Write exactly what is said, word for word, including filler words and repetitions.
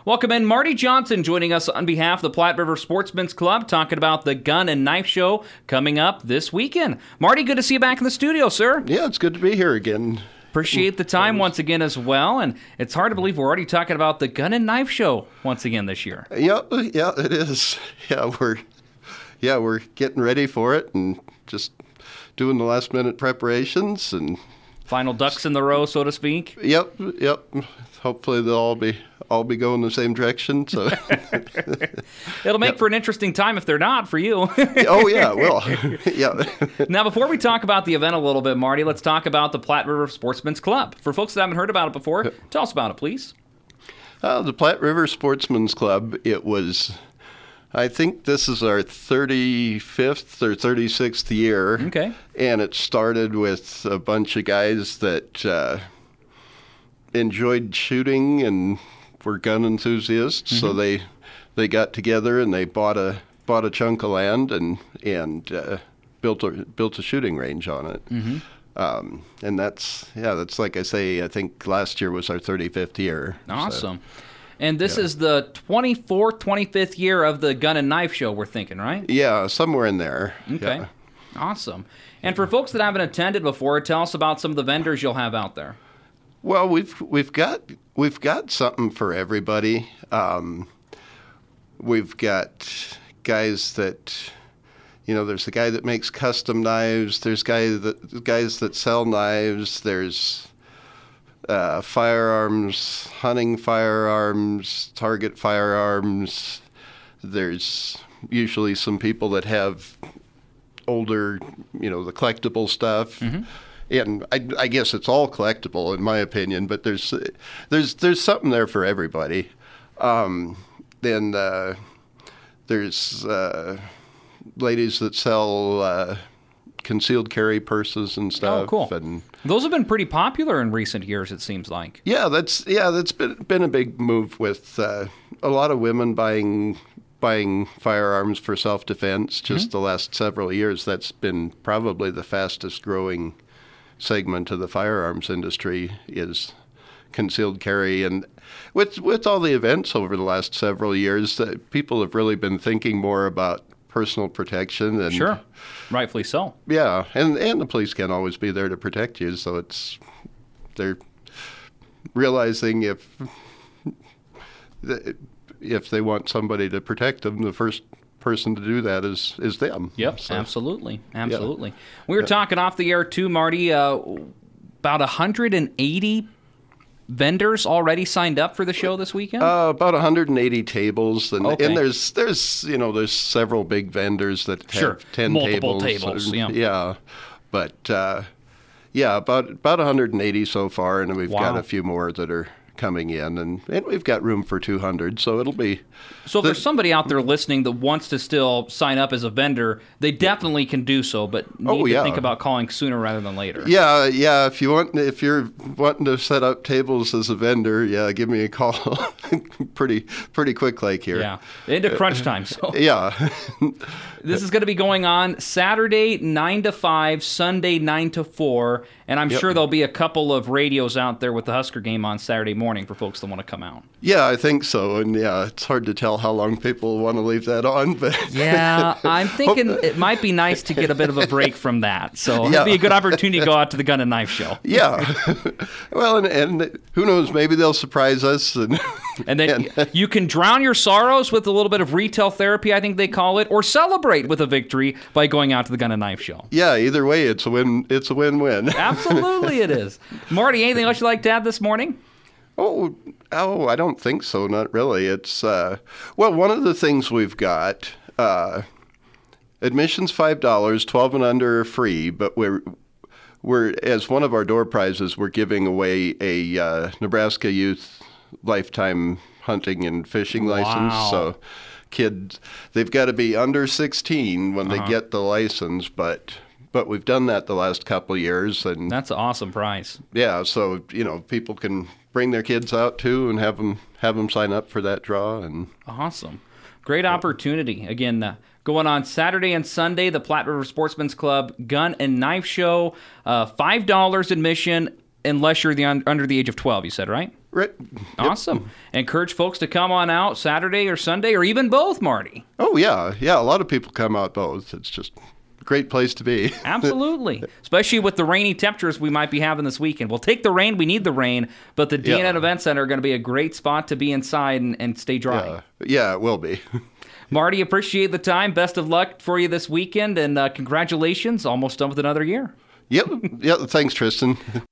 Welcome in Marty Johnson joining us on behalf of the Platte River Sportsman's Club, talking about the Gun and Knife Show coming up this weekend. Marty, good to see you back in the studio, sir. Yeah, it's good to be here again. Appreciate the time once again as well, and it's hard to believe we're already talking about the Gun and Knife Show once again this year. Yeah, yeah, it is. Yeah, we're yeah we're getting ready for it and just doing the last minute preparations and final ducks in the row, so to speak. Yep, yep. Hopefully they'll all be all be going the same direction. So it'll make yep. for an interesting time if they're not for you. Oh yeah, well, yeah. Now, before we talk about the event a little bit, Marty, let's talk about the Platte River Sportsman's Club. For folks that haven't heard about it before, tell us about it, please. Uh, the Platte River Sportsman's Club. It was, I think this is our thirty-fifth or thirty-sixth year. Okay. And it started with a bunch of guys that uh, enjoyed shooting and were gun enthusiasts. Mm-hmm. So they they got together and they bought a bought a chunk of land and and uh, built a built a shooting range on it. Mm-hmm. Um, and that's yeah, that's like I say. I think last year was our thirty-fifth year. Awesome. So. And this Yeah. is the twenty-fourth, twenty-fifth year of the Gun and Knife Show, we're thinking, right? Yeah, somewhere in there. Okay. Yeah. Awesome. And for folks that haven't attended before, tell us about some of the vendors you'll have out there. Well, we've we've got we've got something for everybody. Um, we've got guys that, you know, there's the guy that makes custom knives. There's guy that guys that sell knives. There's uh, firearms, hunting firearms, target firearms. There's usually some people that have older, you know, the collectible stuff. Mm-hmm. And I, I guess it's all collectible, in my opinion. But there's there's there's something there for everybody. Um, then uh, there's uh, ladies that sell uh, concealed carry purses and stuff. Oh, cool. And those have been pretty popular in recent years, it seems like. yeah, that's yeah, that's been been a big move with uh, a lot of women buying buying firearms for self-defense. Just mm-hmm. the last several years, that's been probably the fastest growing segment of the firearms industry is concealed carry. And with with all the events over the last several years, uh, people have really been thinking more about personal protection. And sure, rightfully so. Yeah, and and the police can't always be there to protect you, so it's they're realizing if if they want somebody to protect them, the first person to do that is is them. Yep, so, absolutely, absolutely. Yeah. We were yeah. talking off the air too, Marty. Uh, about one hundred eighty vendors already signed up for the show this weekend. Uh, about one hundred eighty tables, and, okay. and there's there's you know there's several big vendors that have sure. ten multiple tables. tables. Yeah, yeah, but uh, yeah, about about one hundred eighty so far, and we've wow. got a few more that are coming in, and, and we've got room for two hundred, so it'll be... So if the, there's somebody out there listening that wants to still sign up as a vendor, they definitely can do so, but need oh, to yeah. think about calling sooner rather than later. Yeah, yeah, if you want, if you're wanting to set up tables as a vendor, yeah, give me a call pretty pretty quick like here. Yeah, into crunch time, so... Yeah. This is going to be going on Saturday nine to five, Sunday nine to four, and I'm yep. sure there'll be a couple of radios out there with the Husker game on Saturday morning for folks that want to come out. Yeah, I think so, and yeah, it's hard to tell how long people want to leave that on, but... Yeah, I'm thinking it might be nice to get a bit of a break from that, so yeah. it'd be a good opportunity to go out to the Gun and Knife Show. Yeah. Well, and, and who knows, maybe they'll surprise us. And, and then and, you can drown your sorrows with a little bit of retail therapy, I think they call it, or celebrate with a victory by going out to the Gun and Knife Show. Yeah, either way, it's a win. It's a win-win. Absolutely, it is. Marty, anything else you'd like to add this morning? Oh, oh, I don't think so. Not really. It's uh, well, one of the things we've got. Uh, admission's five dollars, twelve and under are free, but we're we're as one of our door prizes, we're giving away a uh, Nebraska Youth Lifetime Hunting and Fishing wow. license. So. Kids, they've got to be under sixteen when uh-huh. they get the license, but but we've done that the last couple of years, and that's an awesome prize. Yeah, so you know people can bring their kids out too and have them have them sign up for that draw, and awesome, great opportunity. Again, uh, going on Saturday and Sunday, the Platte River Sportsman's Club Gun and Knife Show, uh, five dollars admission. unless you're the un- under the age of twelve, you said, right? Right. Awesome. Yep. Encourage folks to come on out Saturday or Sunday or even both, Marty. Oh, yeah. Yeah, a lot of people come out both. It's just a great place to be. Absolutely. Especially with the rainy temperatures we might be having this weekend. We'll take the rain. We need the rain. But the D N N yeah. Event Center are going to be a great spot to be inside and, and stay dry. Yeah. yeah, it will be. Marty, appreciate the time. Best of luck for you this weekend. And uh, congratulations. Almost done with another year. Yep. Yep. Thanks, Tristan.